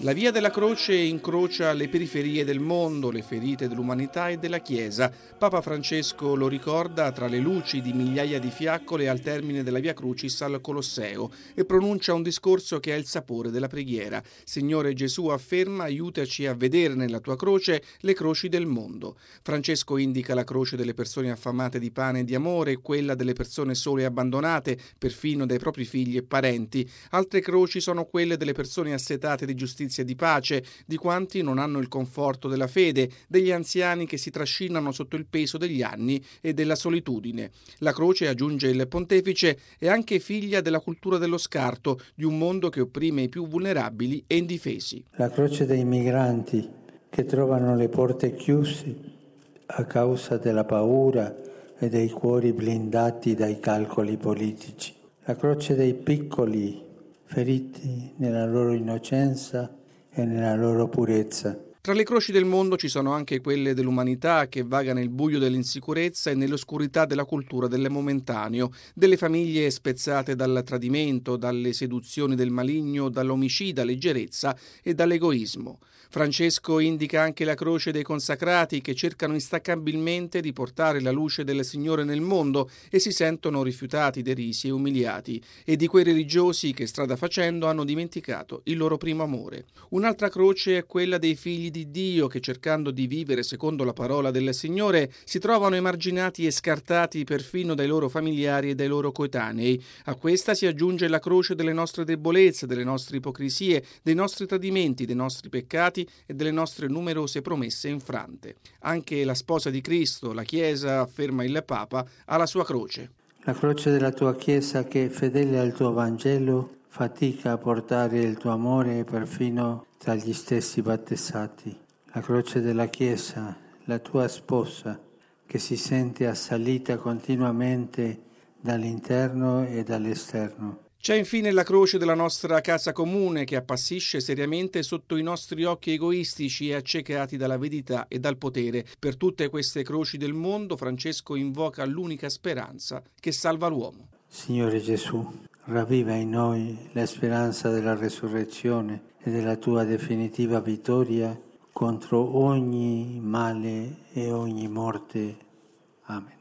La via della croce incrocia le periferie del mondo, le ferite dell'umanità e della Chiesa. Papa Francesco lo ricorda tra le luci di migliaia di fiaccole al termine della Via Crucis al Colosseo e pronuncia un discorso che ha il sapore della preghiera. Signore Gesù, afferma, aiutaci a vedere nella tua croce le croci del mondo. Francesco indica la croce delle persone affamate di pane e di amore, quella delle persone sole e abbandonate, perfino dai propri figli e parenti. Altre croci sono quelle delle persone assetate di giustizia e di pace, di quanti non hanno il conforto della fede, degli anziani che si trascinano sotto il peso degli anni e della solitudine. La croce, aggiunge il pontefice, è anche figlia della cultura dello scarto, di un mondo che opprime i più vulnerabili e indifesi. La croce dei migranti che trovano le porte chiuse a causa della paura e dei cuori blindati dai calcoli politici. La croce dei piccoli feriti nella loro innocenza e nella loro purezza. Tra le croci del mondo ci sono anche quelle dell'umanità che vaga nel buio dell'insicurezza e nell'oscurità della cultura del momentaneo, delle famiglie spezzate dal tradimento, dalle seduzioni del maligno, dall'omicida leggerezza e dall'egoismo. Francesco indica anche la croce dei consacrati che cercano instaccabilmente di portare la luce del Signore nel mondo e si sentono rifiutati, derisi e umiliati, e di quei religiosi che strada facendo hanno dimenticato il loro primo amore. Un'altra croce è quella dei figli di Dio che, cercando di vivere secondo la parola del Signore, si trovano emarginati e scartati perfino dai loro familiari e dai loro coetanei. A questa si aggiunge la croce delle nostre debolezze, delle nostre ipocrisie, dei nostri tradimenti, dei nostri peccati e delle nostre numerose promesse infrante. Anche la sposa di Cristo, la Chiesa, afferma il Papa, ha la sua croce. La croce della tua Chiesa che, fedele al tuo Vangelo, fatica a portare il tuo amore perfino tra gli stessi battezzati. La croce della Chiesa, la tua sposa, che si sente assalita continuamente dall'interno e dall'esterno. C'è infine la croce della nostra casa comune che appassisce seriamente sotto i nostri occhi egoistici e accecati dall'avidità e dal potere. Per tutte queste croci del mondo Francesco invoca l'unica speranza che salva l'uomo. Signore Gesù, ravviva in noi la speranza della resurrezione e della tua definitiva vittoria contro ogni male e ogni morte. Amen.